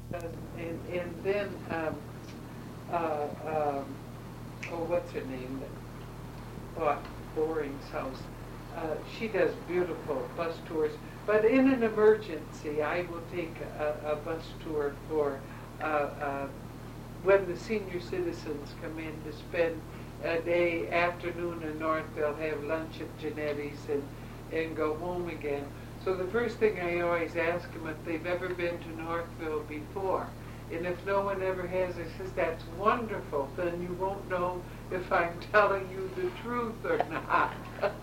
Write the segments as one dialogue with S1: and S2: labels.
S1: And then, uh, um, oh, what's her name? Bought Boring's house. She does beautiful bus tours. But in an emergency, I will take a bus tour for uh, uh, when the senior citizens come in to spend a day, afternoon in Northville, have lunch at Genetti's and go home again. So the first thing I always ask them if they've ever been to Northville before. And if no one ever has, I says, that's wonderful. Then you won't know if I'm telling you the truth or not.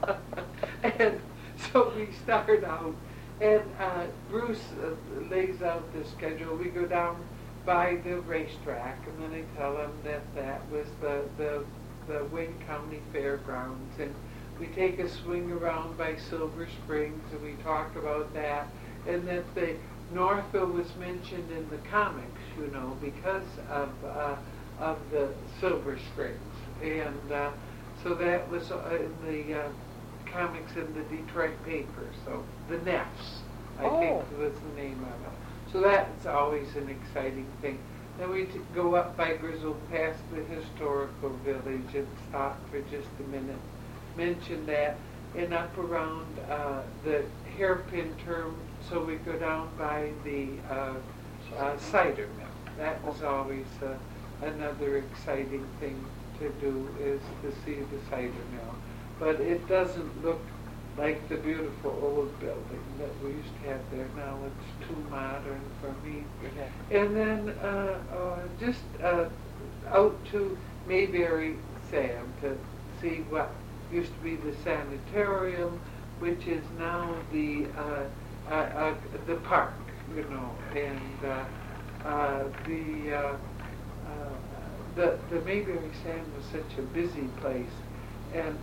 S1: And so we start out, and Bruce lays out the schedule. We go down by the racetrack, and then I tell him that that was the Wayne County Fairgrounds, and we take a swing around by Silver Springs, and we talk about that, and that the Northville was mentioned in the comics, you know, because of the Silver Springs, and so that was in the comics in the Detroit paper. So the Neffs, I think was the name of it. So that's always an exciting thing. Then we go up by Grizzle past the historical village and stop for just a minute, mention that, and up around the hairpin turn, so we go down by the cider mill. That was always another exciting thing to do, is to see the cider mill. But it doesn't look like the beautiful old building that we used to have there. Now it's too modern for me. Okay. And then just out to Mayberry Sam to see what used to be the sanitarium, which is now the park, you know, and the Mayberry Sam was such a busy place, and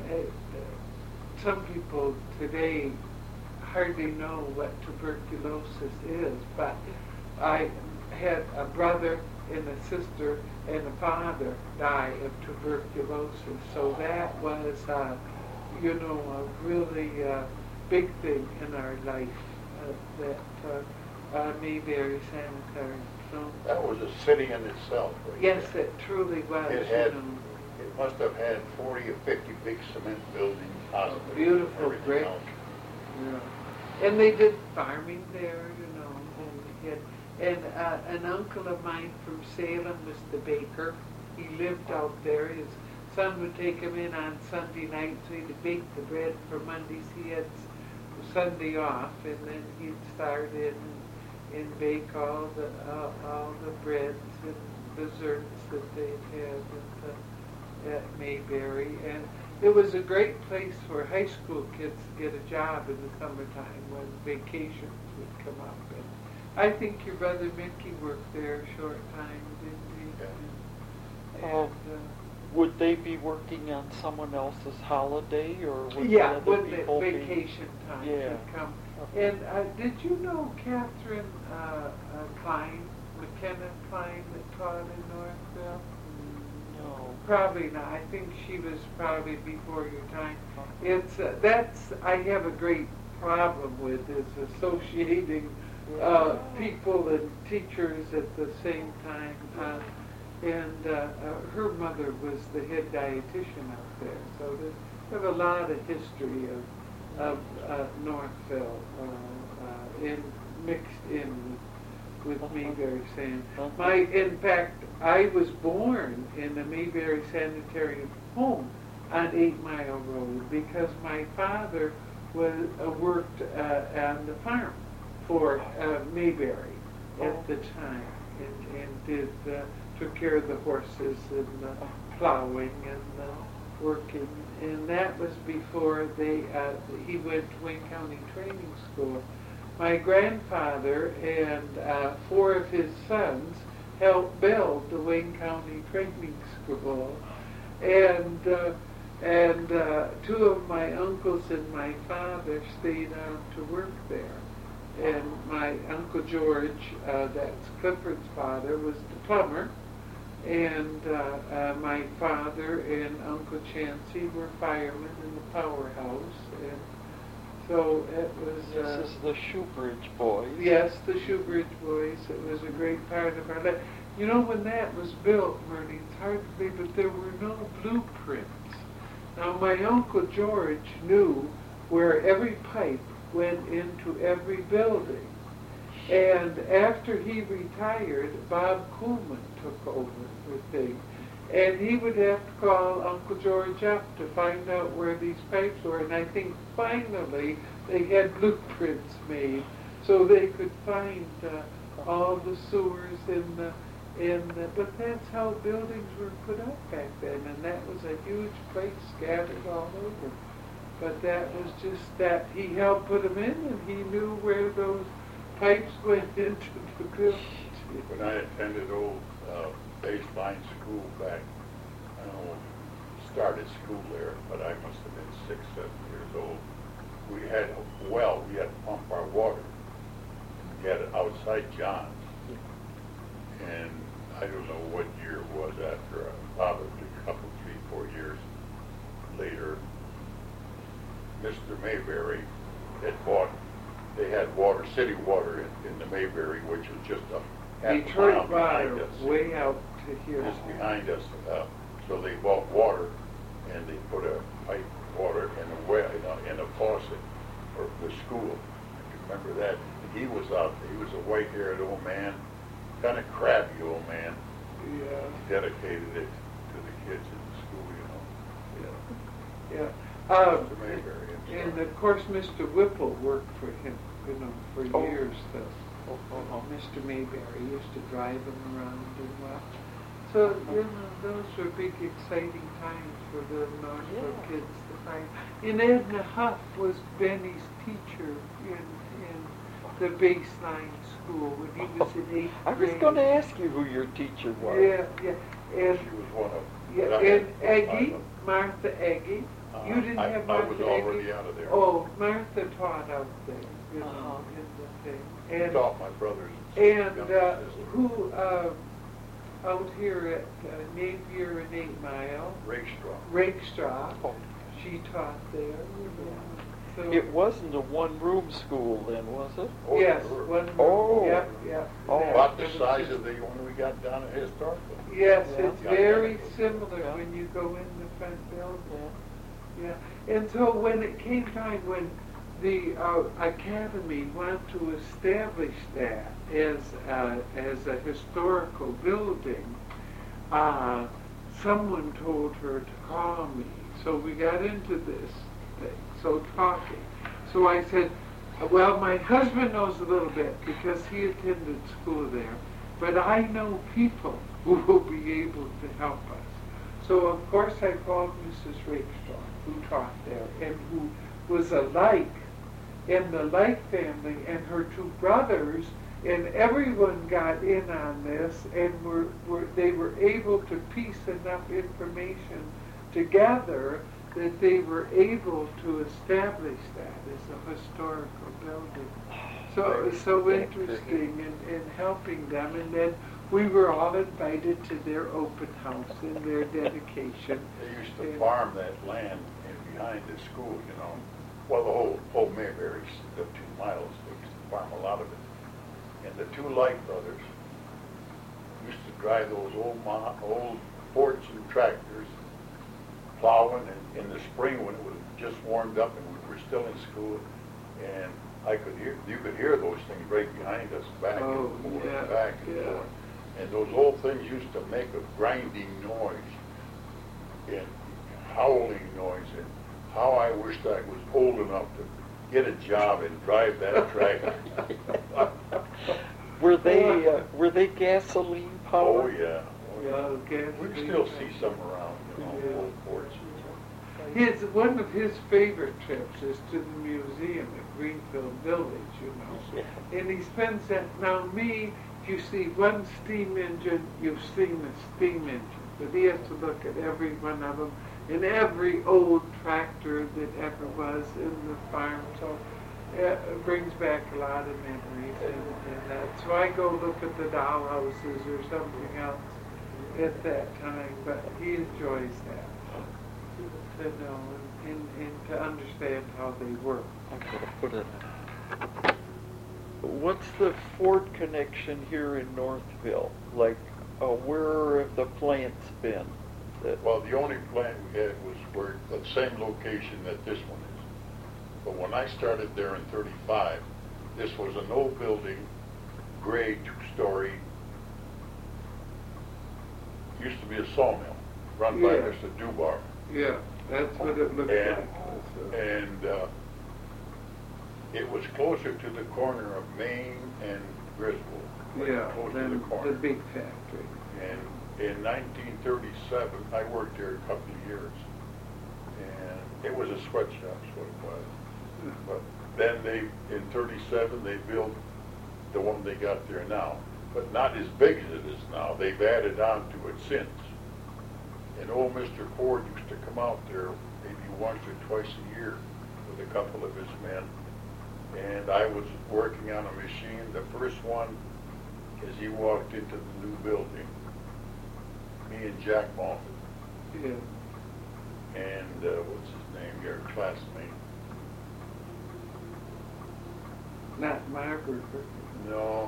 S1: some people today hardly know what tuberculosis is, but I had a brother and a sister and a father die of tuberculosis, so that was, you know, a really big thing in our life, that Mayberry Sanitarium. So
S2: that was a city in itself. Right?
S1: Yes, it truly was.
S2: It had, it must have had 40 or 50 big cement buildings, hospitals,
S1: beautiful brick. Yeah. And they did farming there, you know, and an uncle of mine from Salem was the baker. He lived out there. His son would take him in on Sunday night, so he'd bake the bread for Mondays. He had Sunday off, and then he'd start in and bake all the breads and desserts that they had at Mayberry. And it was a great place for high school kids to get a job in the summertime when vacations would come up. And I think your brother Mickey worked there a short time, didn't he?
S3: Yeah. Would they be working on someone else's holiday, or would
S1: the
S3: other people
S1: vacation time would come? Okay. And did you know Catherine Klein, McKenna Klein, that taught in Northville?
S3: No.
S1: Probably not. I think she was probably before your time. It's that's I have a great problem with, is associating people and teachers at the same time. And her mother was the head dietitian out there, so we have a lot of history of Northville mixed in with Mayberry San. In fact, I was born in the Mayberry Sanitarium home on 8 Mile Road because my father worked on the farm for Mayberry at the time, and took care of the horses and plowing and working. And that was before he went to Wayne County Training School. My grandfather and 4 of his sons helped build the Wayne County Training School, and 2 of my uncles and my father stayed on to work there. And my Uncle George, that's Clifford's father, was the plumber, and my father and Uncle Chancey were firemen in the powerhouse. And So it was.
S3: This is the Shoebridge boys.
S1: Yes, the Shoebridge boys. It was a great part of our life. You know, when that was built, Marty, it's hard to believe, but there were no blueprints. Now, my Uncle George knew where every pipe went into every building. And after he retired, Bob Kuhlman took over the thing. And he would have to call Uncle George up to find out where these pipes were. And I think finally they had blueprints made so they could find all the sewers but that's how buildings were put up back then. And that was a huge place scattered all over. But that was just that he helped put them in, and he knew where those pipes went into the village.
S2: When I attended old baseline school back, I don't know, started school there, but I must have been 6, 7 years old. We had a well, we had to pump our water. We had it outside John's. And I don't know what year it was after, probably a couple, 3, 4 years later, Mr. Mayberry had bought, they had water, city water in the Mayberry, which was just a half a mile behind us.
S1: Way out to here.
S2: Just behind us. So they bought water, and they put a pipe of water in a faucet for the school. I can remember that. And he was out there. He was a white-haired old man, kind of crabby old man.
S1: Yeah.
S2: He dedicated it to the kids in the school, you know.
S1: Yeah.
S2: Mr. Mayberry.
S1: And of course, Mr. Whipple worked for him, you know, for years. Mr. Mayberry used to drive him around and what. So, you know, those were big, exciting times for the Northbrook kids to find. And Edna Huff was Benny's teacher in the baseline school when he was in 8th grade.
S3: I was going to ask you who your teacher was.
S1: Yeah. And,
S2: she was one of.
S1: Yeah, and Eggy, Martha Eggy. You didn't have Martha
S2: I was already out of there.
S1: Oh, Martha taught out there, you know, in the thing. And
S2: She taught my brothers.
S1: Who out here at Napier and 8 Mile? Rakestraw.
S3: Oh.
S1: She taught there. You know. So,
S3: It wasn't a one-room school then, was it?
S2: Oh,
S1: yes,
S2: sure.
S1: one room.
S3: Oh.
S1: Yep.
S3: Oh.
S2: About the size of the one we got down at Historical.
S1: Yes,
S3: Yeah.
S1: it's very
S2: Identical.
S1: similar
S3: Yeah.
S1: when you go in the front building.
S3: Yeah.
S1: Yeah, and so when it came time when the academy wanted to establish that as a historical building, someone told her to call me. So we got into this thing, so talking. So I said, well, my husband knows a little bit because he attended school there, but I know people who will be able to help us. So of course I called Mrs. Rakestraw, who taught there, and who was a Like in the Like family, and her 2 brothers, and everyone got in on this, and they were able to piece enough information together that they were able to establish that as a historical building. So it was so interesting in helping them, and then we were all invited to their open house and their dedication.
S2: They used to farm that land in behind the school, you know. Well, the whole Mayberry, the 2 miles, they used to farm a lot of it. And the 2 Light brothers used to drive those old Fortune tractors, plowing in the spring when it was just warmed up and we were still in school. And you could hear those things right behind us, back and forth, back and forth. And those old things used to make a grinding noise and howling noise. And how I wished I was old enough to get a job and drive that tractor.
S3: Were they gasoline
S2: Oh
S3: powered?
S2: yeah.
S1: Okay.
S2: We still see some around, you know, old Fortunes.
S1: One of his favorite trips is to the museum at Greenfield Village, you know.
S3: Yeah.
S1: And he spends that. Now me, if you see one steam engine, you've seen the steam engine. But he has to look at every one of them and every old tractor that ever was in the farm. So it brings back a lot of memories. And that. So I go look at the dollhouses or something else at that time. But he enjoys that. to know and to understand how they work.
S3: I'm gonna put it. What's the Ford connection here in Northville? Like, where have the plants been?
S2: Well, the only plant we had was where, the same location that this one is. But when I started there in 35, this was an old building, gray, two-story. Used to be a sawmill run by
S1: Yeah.
S2: Mr. Dubar.
S1: Yeah, that's what it looks
S2: And,
S1: like.
S2: and it was closer to the corner of Main and Griswold.
S1: Yeah,
S2: Close to the
S1: then
S2: corner.
S1: the big factory.
S2: And in 1937, I worked there a couple of years. And it was a sweatshop, is what it was. But then in 37, they built the one they got there now. But not as big as it is now. They've added on to it since. And old Mr. Ford used to come out there maybe once or twice a year with a couple of his men. And I was working on a machine. The first one, as he walked into the new building, me and Jack Moffitt,
S1: Yeah.
S2: and what's his name, your classmate?
S1: Not Marburger.
S2: No,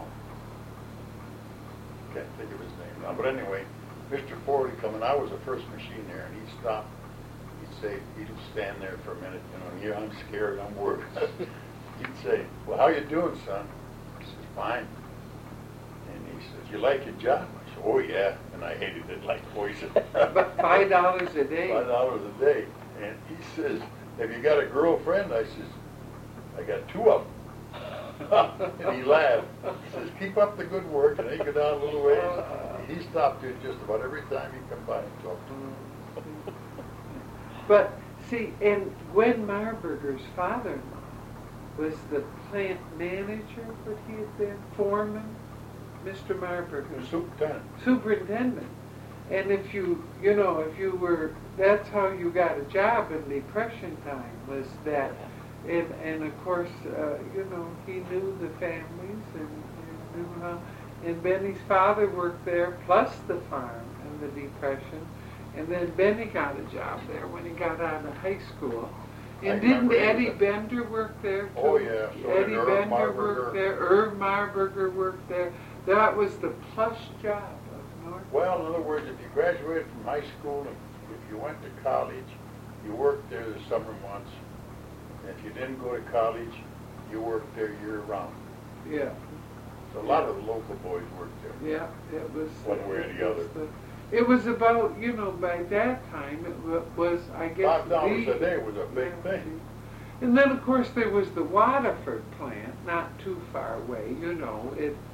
S2: can't think of his name now. But anyway, Mr. Ford would come, and I was the first machine there, and he'd stop. He'd say, he'd stand there for a minute, you know, yeah, I'm scared, I'm worried. He'd say, well, how you doing, son? I said, fine. And he says, you like your job? I said, oh, yeah. And I hated it like poison.
S1: But $5 a day.
S2: $5 a day. And he says, have you got a girlfriend? I says, I got two of them. And he laughed. He says, keep up the good work. And he go down a little ways. He stopped there just about every time he come by and talked to me.
S1: But see, and Gwen Marburger's father-in-law was the plant manager, what he had been, foreman, Mr. Marburger.
S2: Superintendent.
S1: Superintendent. And if you know, if you were, that's how you got a job in Depression time, was that, and of course, you know, he knew the families and knew how, and Benny's father worked there, plus the farm in the Depression, and then Benny got a job there when he got out of high school. And didn't Eddie Bender work there too?
S2: Oh, yeah. So did
S1: Eddie
S2: Irv
S1: Bender
S2: Marburger.
S1: worked there, Irv Marburger worked there. That was the plush job of North.
S2: Well, in other words, if you graduated from high school and if you went to college, you worked there the summer months. And if you didn't go to college, you worked there year round.
S1: Yeah.
S2: So a lot of the local boys worked there.
S1: Yeah, it was.
S2: One way or the other.
S1: It was about, you know, by that time, it was, I guess,
S2: $5 a day was a big thing.
S1: And then, of course, there was the Waterford plant, not too far away, you know,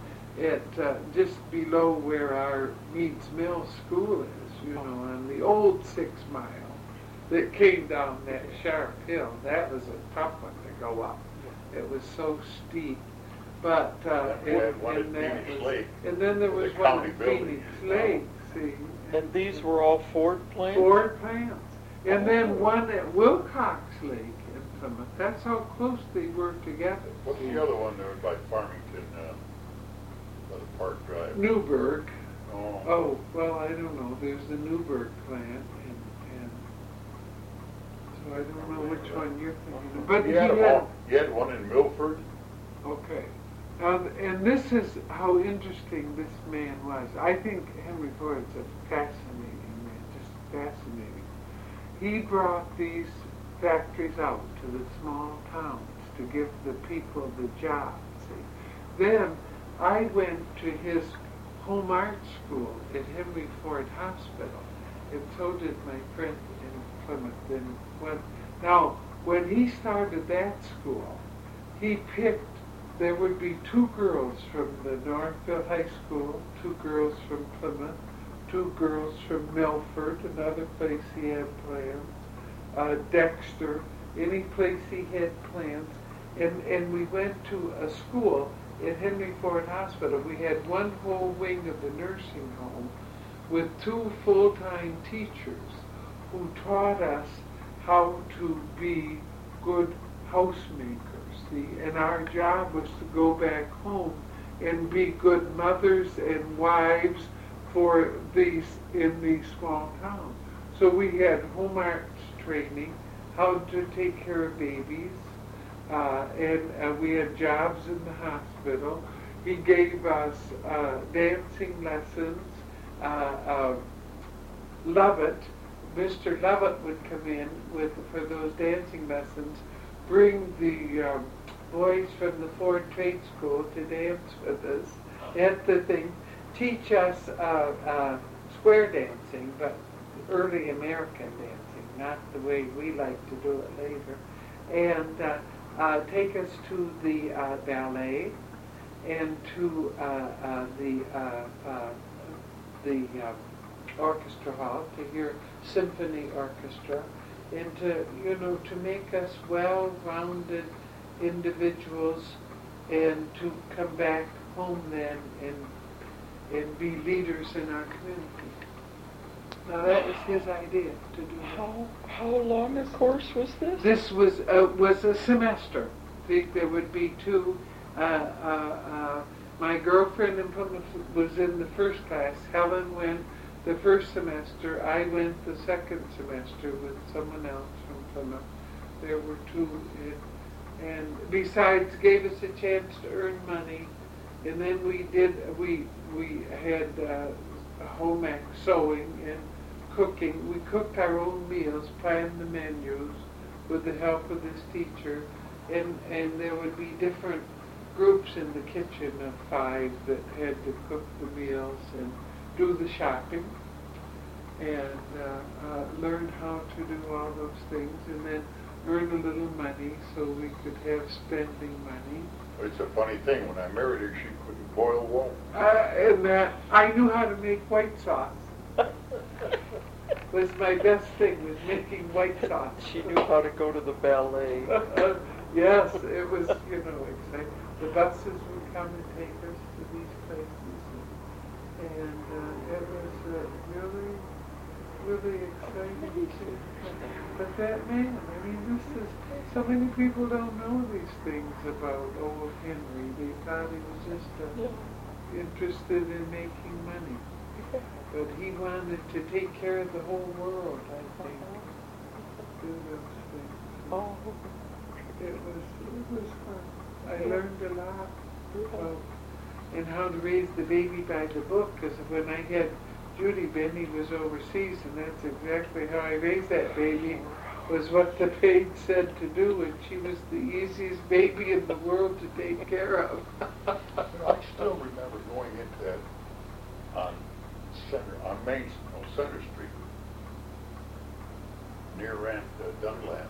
S1: just below where our Meads Mill School is, you know, on the old 6 Mile that came down that sharp hill. That was a tough one to go up. It was so steep. But,
S2: we had one at Phoenix Lake.
S1: And then there was
S2: The
S1: one
S2: county
S1: at
S2: building.
S1: Phoenix Lake, see.
S3: And these were all Ford plants?
S1: Ford plants. And then one at Wilcox Lake in Plymouth. That's how close they were together.
S2: What's the other one there by Farmington, by the Park Drive?
S1: Newburgh.
S2: Oh.
S1: Oh, well, I don't know. There's the Newburgh plant, and so I don't know which one you're thinking of. But
S2: You had one in Milford?
S1: Okay. And this is how interesting this man was. I think Henry Ford's a fascinating man, just fascinating. He brought these factories out to the small towns to give the people the jobs. See? Then I went to his home art school at Henry Ford Hospital, and so did my friend in Plymouth. Now, when he started that school, he picked, there would be 2 girls from the Northville High School, 2 girls from Plymouth, 2 girls from Milford, another place he had plans, Dexter, any place he had plans. And we went to a school at Henry Ford Hospital. We had one whole wing of the nursing home with 2 full-time teachers who taught us how to be good housemakers. See? And our job was to go back home and be good mothers and wives for in these small towns. So we had home art training, how to take care of babies, and we had jobs in the hospital. He gave us dancing lessons. Lovett, Mr. Lovett would come in for those dancing lessons, bring the boys from the Ford Trade School to dance with us at the thing, teach us square dancing, but early American dancing, not the way we like to do it later, and take us to the ballet and to the orchestra hall to hear symphony orchestra, and to make us well-rounded individuals, and to come back home then and be leaders in our community. Now that was his idea to do that.
S3: How long a course was this?
S1: This was a semester. There would be two. My girlfriend in Plymouth was in the first class. Helen went the first semester. I went the second semester with someone else from Plymouth. There were two, and besides, gave us a chance to earn money. And then we had home ec sewing and cooking. We cooked our own meals, planned the menus with the help of this teacher, and there would be different groups in the kitchen of 5 that had to cook the meals and do the shopping, and learn how to do all those things, and then earn a little money so we could have spending money.
S2: It's a funny thing, when I married her, she couldn't boil water.
S1: And I knew how to make white sauce. Was my best thing, was making white sauce.
S3: She knew how to go to the ballet.
S1: Yes, it was, exciting. The buses would come and take us to these places, and it was really, really exciting too. But that man, so many people don't know these things about old Henry. They thought he was just interested in making money. But he wanted to take care of the whole world, I think. Do those things.
S3: Oh.
S1: It was fun. I learned a lot about and how to raise the baby by the book, because when I had Judy, Benny was overseas, and that's exactly how I raised that baby, was what the page said to do, and she was the easiest baby in the world to take care of.
S2: I still remember going into that on Center Street, near Dunlap,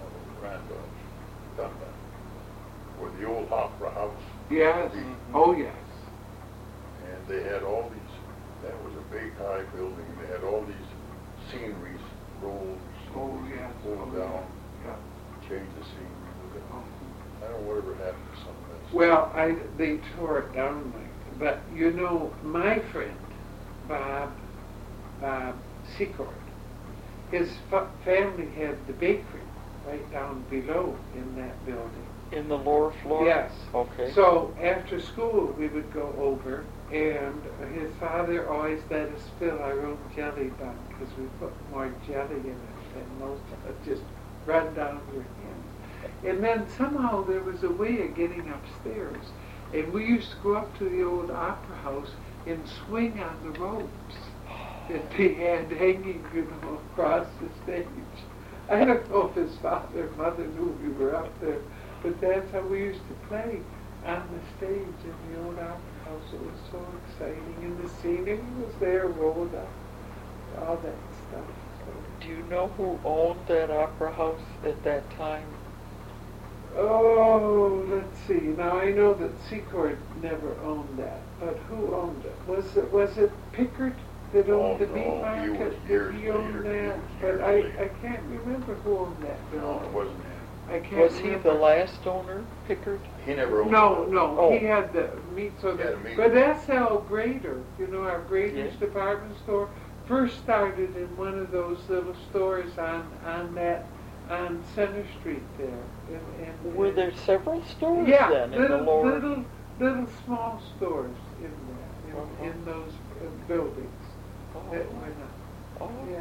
S2: where the old opera house.
S1: Yes. Oh, yes.
S2: And they had all these. That was a big high building. They had all these sceneries, rolls.
S1: Oh, yes.
S2: Pull down.
S1: Yeah.
S2: Change the scenery. I don't know whatever happened to some of that.
S1: Well, they tore it down but my friend, Bob Secord, his family had the bakery right down below in that building.
S3: In the lower floor?
S1: Yes.
S3: Okay.
S1: So after school we would go over, and his father always let us fill our own jelly bun, because we put more jelly in it than most of it, just run down your hand. And then somehow there was a way of getting upstairs, and we used to go up to the old opera house and swing on the ropes that they had hanging, across the stage. I don't know if his father and mother knew we were up there, but that's how we used to play on the stage in the old opera house. It was so exciting, and the scenery was there, rolled up, all that stuff. So.
S3: Do you know who owned that opera house at that time?
S1: Oh, let's see. Now I know that Secord never owned that, but who owned it? Was it Pickard that owned the meat market? Did he own that? But I can't remember who owned that building.
S2: No, it wasn't him.
S1: I can't
S3: Was
S1: remember.
S3: he the last owner, Pickard?
S2: He never owned
S1: No,
S2: it.
S1: no.
S3: Oh.
S1: He had the meat. So
S2: He had a meat.
S1: but S.L. Grader, our Grader's
S3: Yeah.
S1: department store, first started in one of those little stores on Center Street there.
S3: Were there several stores
S1: Yeah,
S3: then in the lower?
S1: little small stores in there, in those buildings
S3: Oh.
S1: that went up.
S3: Oh.
S1: Yeah.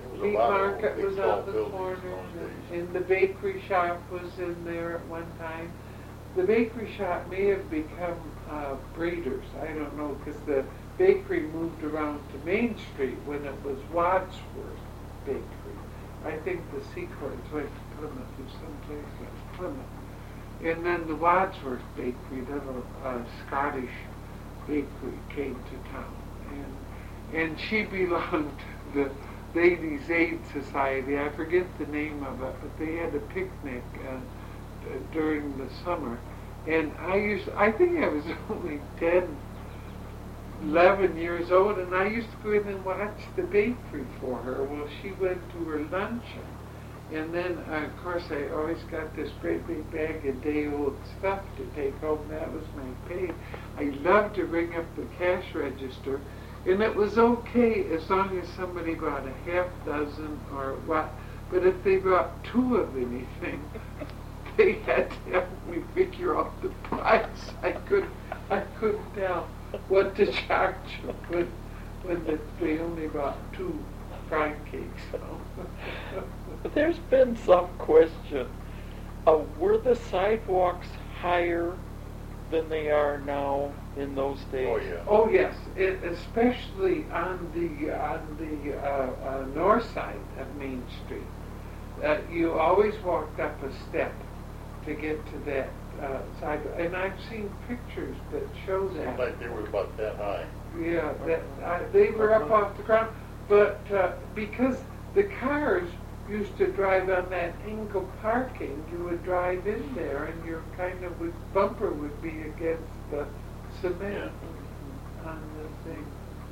S2: was a
S1: Meat
S2: lot of
S1: market
S2: big,
S1: was
S2: tall
S1: on the
S2: buildings
S1: corner,
S2: in those days.
S1: and the bakery shop was in there at one time. The bakery shop may have become Breeders, I don't know, because the bakery moved around to Main Street when it was Wadsworth Bakery. I think the Seacords went to Plymouth or someplace like Plymouth. And then the Wadsworth Bakery, little Scottish bakery, came to town. And she belonged to the Ladies' Aid Society. I forget the name of it, but they had a picnic during the summer. And I think I was only 10, 11 years old, and I used to go in and watch the bakery for her while she went to her luncheon. And then, of course, I always got this great big bag of day-old stuff to take home. That was my pay. I loved to ring up the cash register, and it was okay as long as somebody bought a half dozen or what. But if they brought 2 of anything, they had to help me figure out the price. I couldn't tell what to charge when they only bought 2 fried cakes.
S3: There's been some question. Were the sidewalks higher than they are now in those days?
S2: Oh, yeah.
S1: Oh yes, especially on the north side of Main Street. You always walked up a step to get to that sidewalk, and I've seen pictures that show that.
S2: Like they were about that high.
S1: Yeah, they were up off the ground, but because the cars used to drive on that angle parking, you would drive in there, and your bumper would be against the cement on the thing.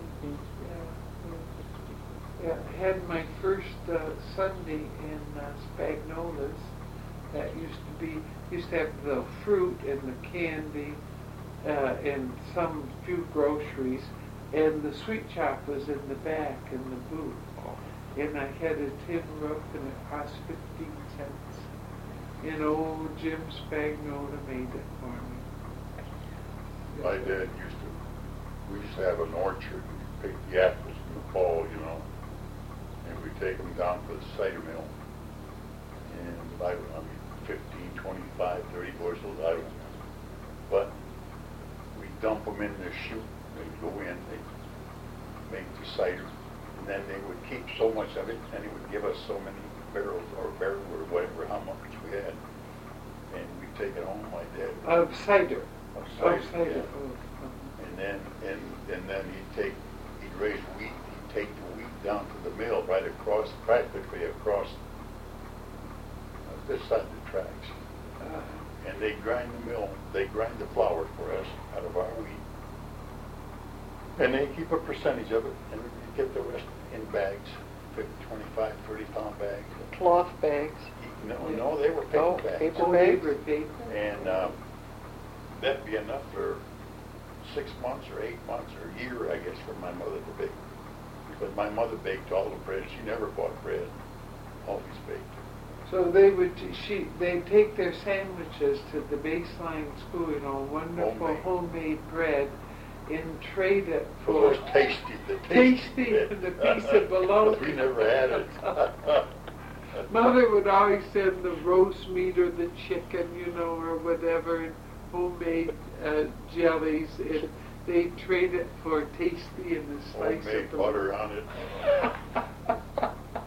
S1: Yeah, I had my first Sunday in Spagnola's. That used to have the fruit and the candy and some few groceries, and the sweet shop was in the back in the booth. And I had a tin roof, and it cost 15 cents. And old Jim Spagnola made it for me.
S2: My dad we used to have an orchard. We'd pick the apples in the fall, and we'd take them down to the cider mill. And I mean, 15, 25, 30 bushels, I don't know. But we dump them in the chute, they'd go in, they'd make the cider, and then they would keep so much of it, and it would give us so many barrels or whatever, how much we had. And we'd take it home, my dad.
S1: Of cider.
S2: Of cider,
S1: Yeah.
S2: Oh. And then he'd raise wheat, he'd take the wheat down to the mill right across, practically across this side of the tracks. And they grind the flour for us out of our wheat. And they keep a percentage of it, and we get the rest in bags, 50, 25, 30-pound bags.
S3: Cloth bags.
S2: No, they were paper bags.
S3: Paper
S1: They
S3: bags?
S1: were paper.
S2: And that'd be enough for 6 months or 8 months or a year, I guess, for my mother to bake. Because my mother baked all the bread. She never bought bread, always baked.
S1: So they'd take their sandwiches to the baseline school, wonderful homemade bread, and trade it
S2: For
S1: for
S2: those tasty
S1: and a piece of bologna.
S2: We never had it.
S1: Mother would always send the roast meat or the chicken, or whatever, and homemade jellies, and they'd trade it for tasty and a slice
S2: Homemade
S1: of
S2: butter on it.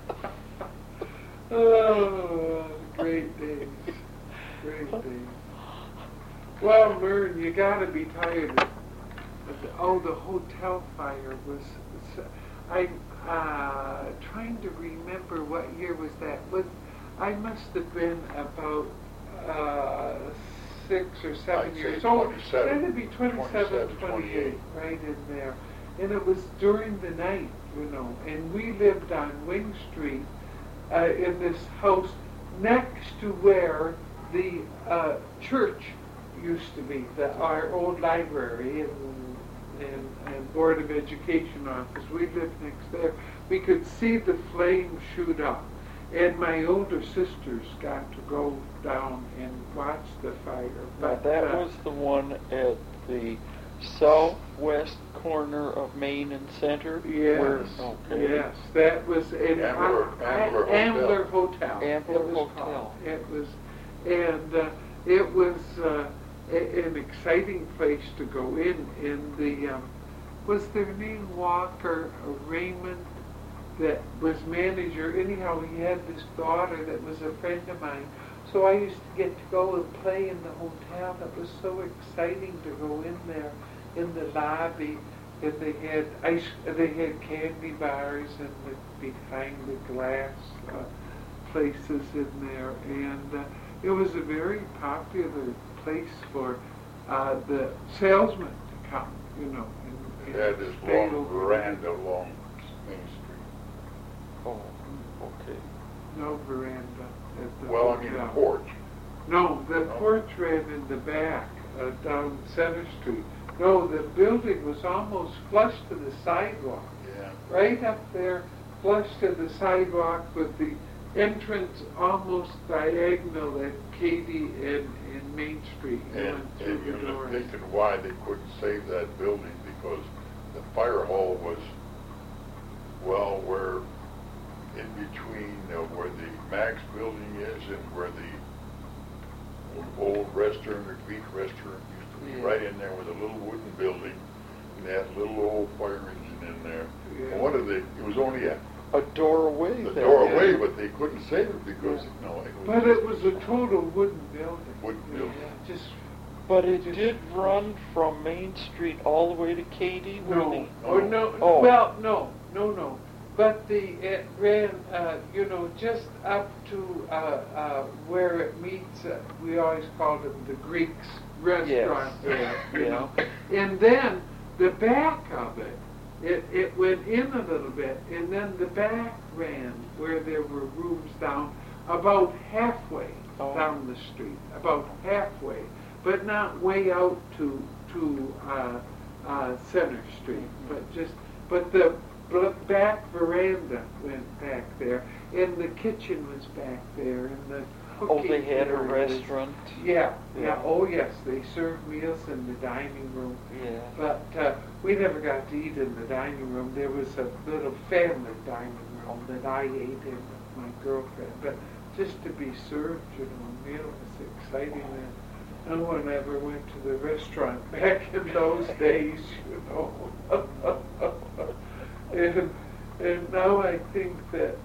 S1: Oh, great days. Great days. Well, Mern, you gotta be tired of the hotel fire was, I'm trying to remember what year was that. I must have been about 6 or 7
S2: I'd say
S1: years old.
S2: 27,
S1: That'd be 27, 28, right in there. And it was during the night, and we lived on Wing Street, in this house next to where the church used to be, our old library and Board of Education office. We lived next there. We could see the flames shoot up, and my older sisters got to go down and watch the fire.
S3: But that was the one at the southwest corner of Main and Center?
S1: Yes,
S3: Okay.
S1: yes, that was in
S2: Ambler Hotel.
S3: Ambler
S1: It was
S3: Hotel.
S1: called. It was, and it was an exciting place to go in. In the was their name Walker Raymond that was manager. Anyhow, he had this daughter that was a friend of mine. So I used to get to go and play in the hotel. It was so exciting to go in there, in the lobby, and they had candy bars and behind the glass places in there, and it was a very popular place for the salesmen to come, you know.
S2: It had this
S1: stay
S2: long
S1: over.
S2: veranda along Main Street.
S3: Oh, okay.
S1: No veranda at the
S2: Well, I
S1: hotel.
S2: mean, a porch.
S1: No, the porch ran in the back, down Center Street. No, the building was almost flush to the sidewalk.
S2: Yeah.
S1: Right up there, flush to the sidewalk with the entrance almost diagonal at Katy and Main Street. You
S2: And
S1: went through the
S2: you're
S1: doors.
S2: thinking why they couldn't save that building, because the fire hall was, well, where in between where the Max building is and where the old restaurant, the Greek restaurant used to be,
S3: Yeah.
S2: right in there with a little wooden building, and they had a little old fire engine in there.
S1: Yeah.
S2: And it was only a
S3: doorway
S2: the
S3: there.
S2: doorway,
S1: Yeah.
S2: but they couldn't save it because,
S3: Yeah.
S2: no, it was.
S1: But it was a total wooden building.
S2: Wooden building.
S1: Yeah, just
S3: But it did run from Main Street all the way to Katy? where
S1: no,
S3: the-
S1: or no.
S3: Oh.
S1: Well, no. But it ran, just up to where it meets. We always called it the Greeks restaurant there, you
S3: Yeah.
S1: know. And then the back of it went in a little bit, and then the back ran where there were rooms down about halfway
S3: Oh.
S1: down the street, about halfway, but not way out to Center Street, but the back veranda went back there, and the kitchen was back there, and the
S3: Oh,
S1: cooking
S3: they had a
S1: area was-
S3: restaurant?
S1: Yeah.
S3: Yeah.
S1: Oh, yes, they served meals in the dining room.
S3: Yeah.
S1: But we never got to eat in the dining room. There was a little family dining room that I ate in with my girlfriend. But just to be served, a meal was exciting. And no one ever went to the restaurant back in those days, And now I think that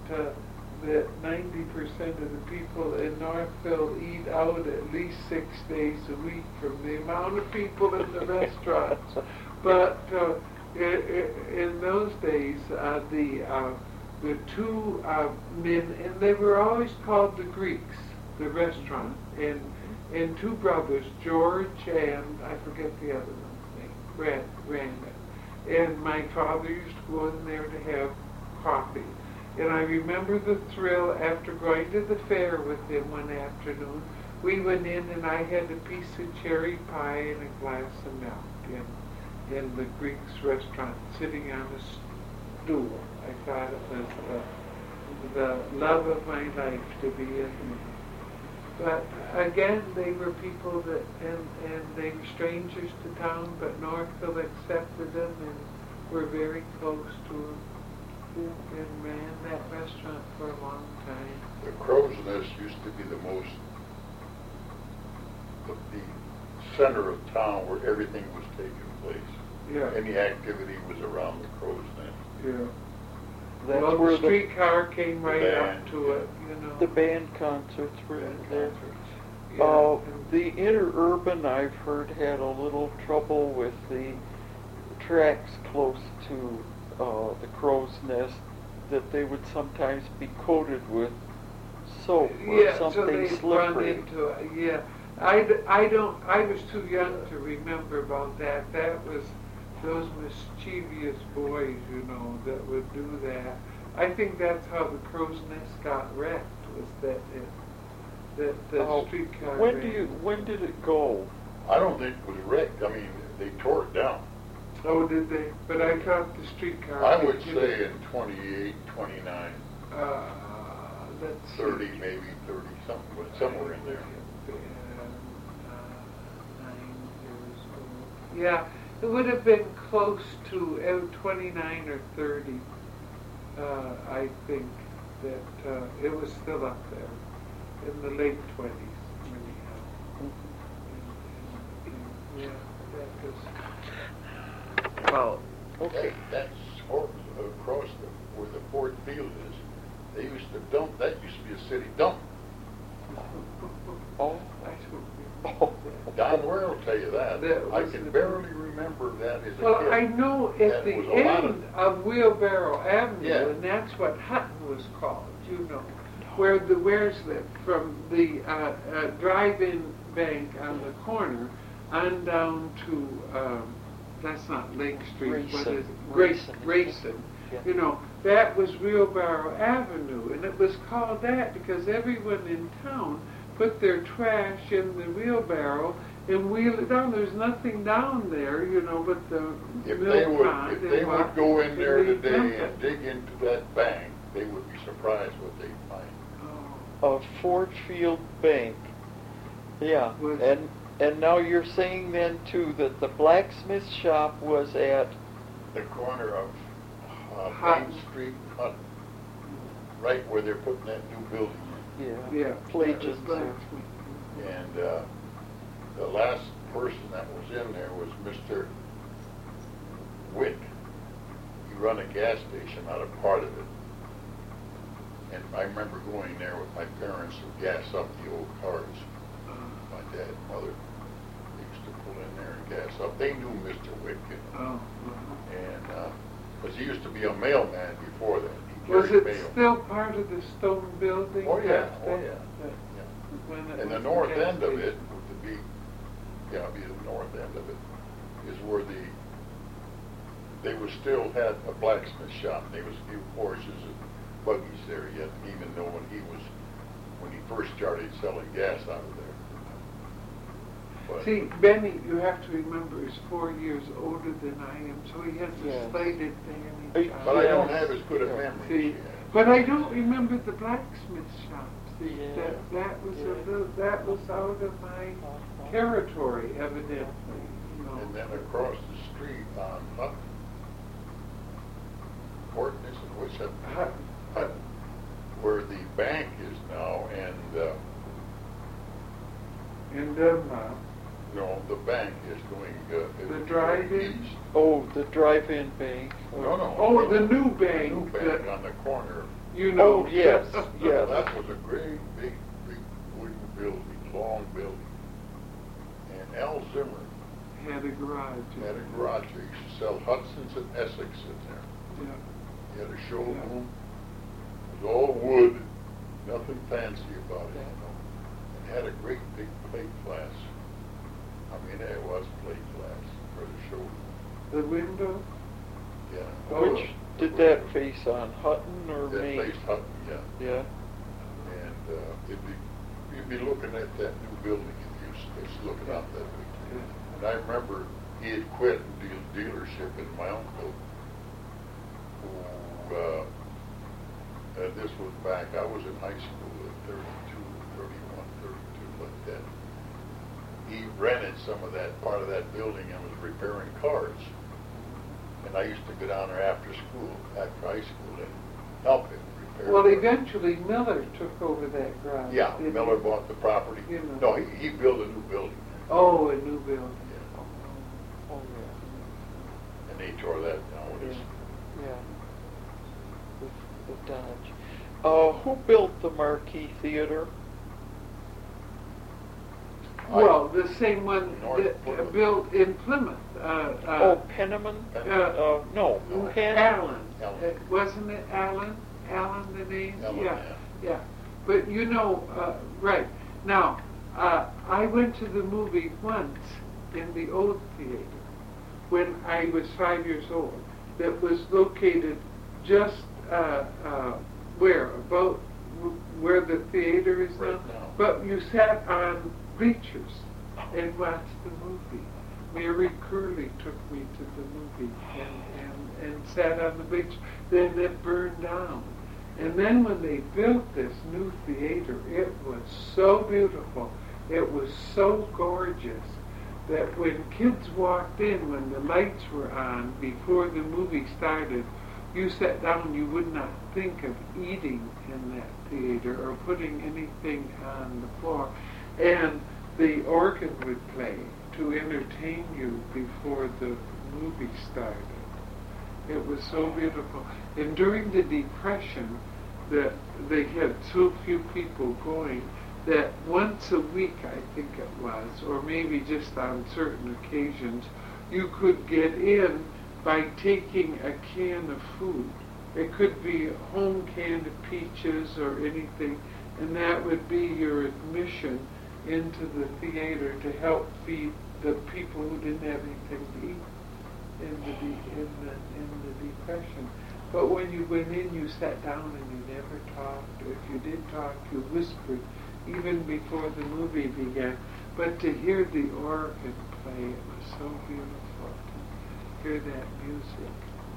S1: 90% of the people in Northville eat out at least 6 days a week from the amount of people in the restaurants. But in those days, the two men, and they were always called the Greeks, the restaurant, and two brothers, George and I forget the other one's name, ran it. And my father used to go in there to have coffee. And I remember the thrill after going to the fair with him one afternoon. We went in and I had a piece of cherry pie and a glass of milk in the Greeks restaurant, sitting on a stool. I thought it was the love of my life to be in there. But again, they were people that, and they were strangers to town, but Northville accepted them and were very close to them. And ran that restaurant for a long time.
S2: The Crow's Nest used to be the center of town where everything was taking place.
S1: Yeah.
S2: Any activity was around the Crow's Nest.
S1: Yeah.
S3: That's
S1: Well,
S3: where
S1: the streetcar came right
S2: band,
S1: up to it,
S3: the band concerts were in there.
S2: Concerts.
S1: Yeah.
S3: The interurban, I've heard, had a little trouble with the tracks close to the Crow's Nest, that they would sometimes be coated with soap or
S1: Yeah, so
S3: something
S1: they run
S3: slippery.
S1: into it. Yeah, I was too young to remember about that. That was those mischievous boys, that would do that. I think that's how the Crow's Nest got wrecked. Was that the streetcar?
S3: When did it go?
S2: I don't think it was wrecked. I mean, they tore it down.
S1: Oh, did they? But I thought the streetcar.
S2: I would say in 28, 29,
S1: Let's
S2: 30,
S1: see.
S2: maybe 30, somewhere in there.
S1: 9 years old. Yeah, It would have been close to 29 or 30, I think, that it was still up there in the late 20s. Yeah, that was.
S3: Well, okay.
S2: That's across where the Ford Field is. They used to dump, that used to be a city dump.
S3: Oh.
S1: I don't
S3: Oh.
S2: Don Ware will tell you that.
S1: That
S2: I
S1: was
S2: can
S1: the-
S2: barely remember that as a
S1: Well,
S2: kid.
S1: I know at
S2: That
S1: the
S2: was a lot
S1: end of Wheelbarrow Avenue,
S2: Yeah.
S1: and that's what Hutton was called, you know, where the Wares lived, from the drive-in bank on the corner on down to, that's not Lake Street, what
S3: Racine.
S1: is it?
S3: Racine.
S1: Racine.
S3: Yeah.
S1: You know, that was Wheelbarrow Avenue, and it was called that because everyone in town put their trash in the wheelbarrow and wheel it down. There's nothing down there, you know, but the
S2: If
S1: mill
S2: they would,
S1: pond.
S2: if
S1: and
S2: they
S1: what,
S2: would go in
S1: and
S2: there
S1: they
S2: today
S1: dump
S2: and
S1: it.
S2: dig into that bank, they would be surprised what they'd find.
S1: Oh,
S3: A Ford Field Bank. Yeah,
S1: Was-
S3: and now you're saying then too that the blacksmith shop was at
S2: The corner of
S1: Hutton.
S2: Main Street, Hutton, right where they're putting that new building
S1: yeah.
S3: Plagians.
S1: that was blacksmith.
S2: in. And the last person that was in there was Mr. Witt. He run a gas station out of part of it. And I remember going there with my parents to gas up the old cars. My dad and mother, they used to pull in there and gas up. They knew Mr. Witt, you know.
S1: Oh,
S2: And, because he used to be a mailman before that. He
S1: was
S2: carried
S1: it
S2: mail.
S1: still part of the stone building?
S2: Oh, yeah,
S1: back
S2: oh,
S1: then?
S2: yeah.
S1: That- when it
S2: And the
S1: was
S2: north
S1: gas
S2: end of
S1: station?
S2: it would be, yeah, be the north end of it, is where they was still had a blacksmith shop. There was a few horses and buggies there yet, even though when he first started selling gas out of there. But
S1: See, Benny, you have to remember, is 4 years older than I am, so he has a
S3: Yes.
S1: slated
S3: Hey,
S1: Danny
S2: but I don't
S3: Yes.
S2: have as good a
S3: Yeah.
S2: memory.
S1: See,
S2: as he has.
S1: but I don't remember the blacksmith shop. See,
S3: Yeah.
S1: that was
S3: Yeah.
S1: a little, that was out of my territory, evidently. You know.
S2: And then across the street on Hutton, Horton, is it, what's that? Hutton, where the bank is now, and,
S1: And
S2: no, the bank is going,
S1: The
S2: going
S1: drive-in?
S2: east.
S3: Oh, the drive-in bank.
S2: No.
S1: oh, the new
S2: The
S1: bank,
S2: new bank on the corner.
S1: you know.
S3: Oh, yes, yes.
S2: That was a great, big wooden building, long building. And Al Zimmer
S1: Had a garage.
S2: had a garage. He used to sell Hudson's and Essex in there.
S1: Yeah.
S2: He had a showroom. It was all wood, nothing fancy about it, you know. And had a great big plate glass. I mean, it was plate glass for the showroom.
S1: The window?
S2: Yeah.
S3: Which did that face on, Hutton or
S2: That
S3: Main?
S2: faced Hutton, yeah.
S3: Yeah.
S2: And you'd be looking at that new building if you was looking out that way. And I remember he had quit dealership, and my uncle, who, this was back, I was in high school at 31, 32, like that. He rented some of that, part of that building, and was repairing cars. And I used to go down there after school, after high school, and help him repair.
S1: Well,
S2: cars.
S1: eventually Miller took over that garage.
S2: Yeah,
S1: didn't
S2: Miller
S1: he?
S2: bought the property.
S1: You know.
S2: No, he built a new building,
S1: Oh, a new building.
S2: Yeah.
S3: Oh, yeah.
S2: and they tore that down with his.
S3: Yeah. With Dodge. Who built the Marquee Theater?
S1: Well, the same one
S2: North
S1: that
S2: Plymouth.
S1: built in Plymouth.
S3: Oh, Penniman? No,
S2: No.
S3: Penn.
S1: Allen.
S2: Allen.
S1: Wasn't it Allen? Allen the name?
S2: Allen,
S1: Yeah,
S2: yeah.
S1: yeah. But you know, right. Now, I went to the movie once in the old theater when I was 5 years old. That was located just where? About where the theater is
S2: Right
S1: now.
S2: now.
S1: But you sat on bleachers and watched the movie. Mary Curley took me to the movie and sat on the bleachers. Then it burned down. And then when they built this new theater, it was so beautiful. It was so gorgeous that when kids walked in, when the lights were on, before the movie started, you sat down, you would not think of eating in that theater or putting anything on the floor. And the organ would play to entertain you before the movie started. It was so beautiful. And during the Depression, they had so few people going that once a week, I think it was, or maybe just on certain occasions, you could get in by taking a can of food. It could be a home can of peaches or anything, and that would be your admission into the theater to help feed the people who didn't have anything to eat in the Depression. But when you went in, you sat down and you never talked. Or if you did talk, you whispered, even before the movie began. But to hear the organ play, it was so beautiful to hear that music.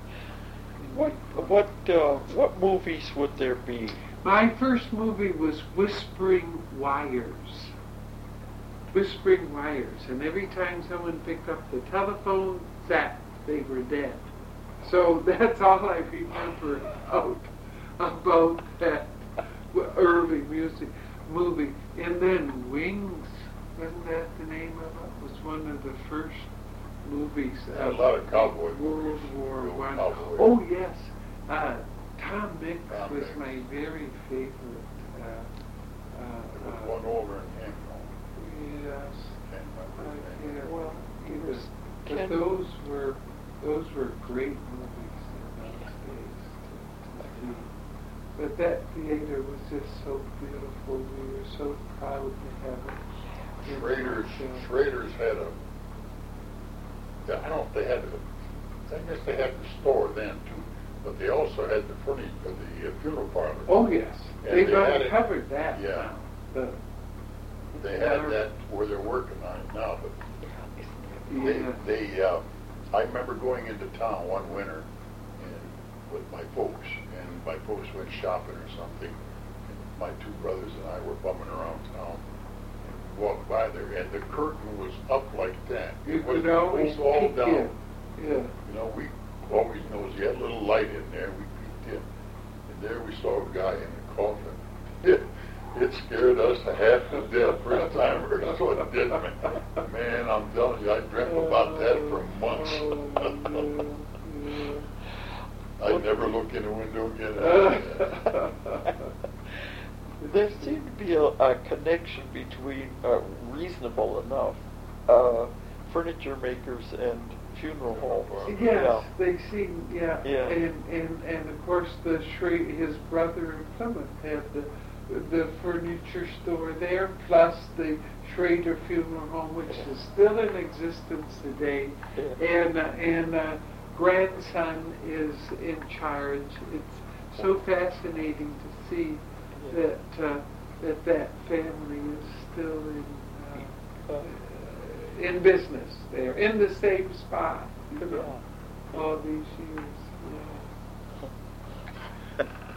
S3: What movies would there be?
S1: My first movie was Whispering Wires. Whispering Wires. And every time someone picked up the telephone, they were dead. So that's all I remember about that early movie. And then Wings, wasn't that the name of it? Was one of the first movies.
S2: A lot of cowboy
S1: World
S2: movies.
S1: War
S2: Real
S1: One.
S2: cowboy.
S1: Oh yes, Tom Mix
S2: Tom
S1: was
S2: Mix.
S1: my very favorite.
S2: There was one over in Hancock.
S1: Yes.
S2: Can't remember his name.
S3: Well, he was
S1: But
S3: Ken-
S1: those were great movies in those days to see. But that theater was just so beautiful. We were so proud to have it. in our film.
S2: Schrader's had I guess they had the store then too, but they also had the funeral parlor.
S1: Oh yes,
S2: And
S1: they've
S2: they had it-
S1: uncovered that
S2: yeah.
S1: now.
S2: They had that where they're working on it now, but
S1: Yeah.
S2: I remember going into town one winter with my folks, and my folks went shopping or something, and my two brothers and I were bumming around town, and we walked by there, and the curtain was up like that.
S1: You
S2: It was
S1: could always
S2: pulled all
S1: peek
S2: down.
S1: in. Yeah.
S2: You know, we always knows you had a little light in there, we peeked in, and there we saw a guy in a coffin. It scared us half to death first time, or so it did me. Man, I'm telling you, I dreamt about that for months. I never look in the window again.
S3: There seemed to be a connection between reasonable enough furniture makers and funeral homes.
S1: Yes, they seem, yeah.
S3: Yeah.
S1: And of course his brother in Plymouth had the furniture store there, plus the Schrader Funeral Home, which is still in existence today.
S3: Yeah.
S1: And grandson is in charge. It's so fascinating to see that family is still in business there, in the same spot, all these years. Yeah.